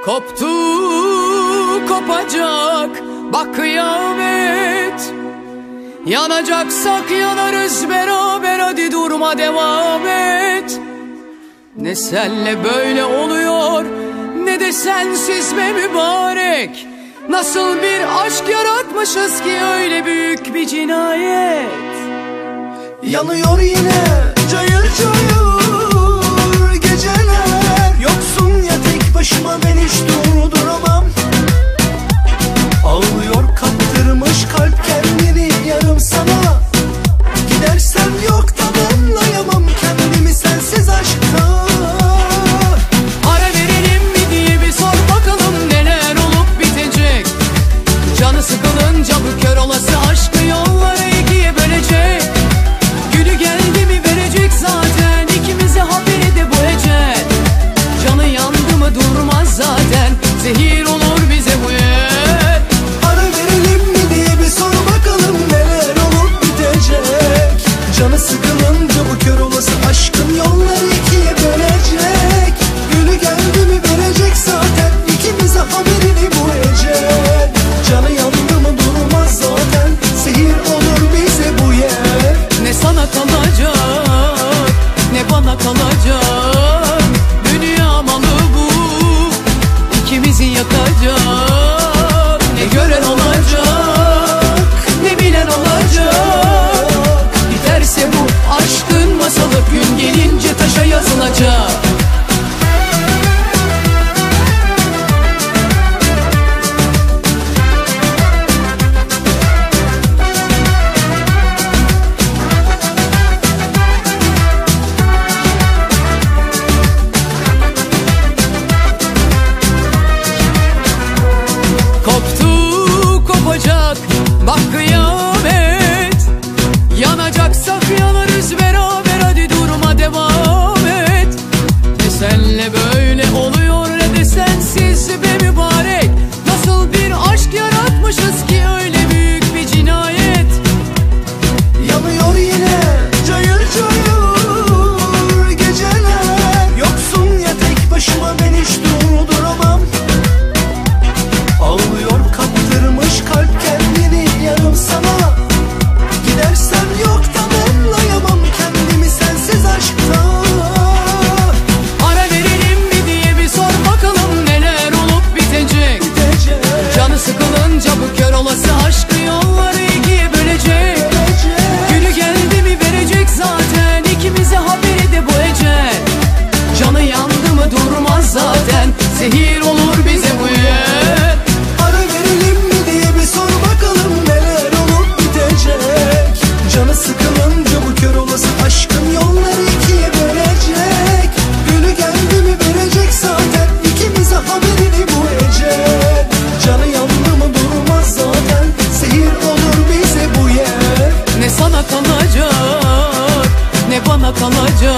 Koptu kopacak bak kıyamet. Yanacaksak yanarız beraber, hadi durma devam et. Ne senle böyle oluyor ne de sensiz be mübarek. Nasıl bir aşk yaratmışız ki öyle büyük bir cinayet. Yanıyor yine cayır cayır geceler. Yoksun ya tek başıma, ben hiç durduramam. Ağlıyor kaptırmış kalp kendini yarım sana. Gidersem yok tamamlayamam kendimi sensiz aşkta. Ara verelim mi diye bir sor bakalım neler olup bitecek. Canı sıkılınca bu kör olası aşkı yolları ikiye bölecek. Günü geldi mi verecek zaten ikimize haberi de bu ecel. Canı yandı mı durmaz zaten, zehir olur bize bu yer. Ara verelim mi diye bir sor bakalım neler olup bitecek. Canı sıkılınca bu kör olası aşkın yolları ikiye bölecek. Günü geldi mi verecek zaten ikimize haberini bu ecel. Canı yandı mı durmaz zaten, zehir olur bize bu yer. Ne sana kalacak ne bana kalacak. Dünya malı bu, ikimizi yakacak. Ne gören olacak ne bilen olacak. Biterse bu aşkın masalı gün gelince taşa yazılacak. Bak kıyamet. Yanacaksak yanarız beraber, hadi durma devam et. Ne senle böyle oluyor ne de sensiz be mübarek. Nasıl bir aşk yaratmışız ki öyle büyük bir cinayet. Yanıyor yine cayır cayır geceler. Yoksun ya tek başıma, ben hiç durduramam. Ağlıyor kaptırmış kalp kendini yarım sana. Gidersem yok tamamlayamam kendimi sensiz aşkta. Ara verelim mi diye bir sor bakalım neler olup bitecek. Canı sıkılınca bu kör olası aşkı yolları ikiye bölecek. Günü geldi mi verecek zaten ikimize haberi de bu ecel. Canı yandı mı durmaz zaten, zehir olur bize bu yer. Ara verelim mi diye bir sor bakalım neler olup bitecek. Canı sıkılınca bu kör olası aşkın yolları ikiye bölecek. Günü geldi mi verecek zaten ikimize haberini bu ecel. Canı yandı mı durmaz zaten, zehir olur bize bu yer. Ne sana kalacak ne bana kalacak.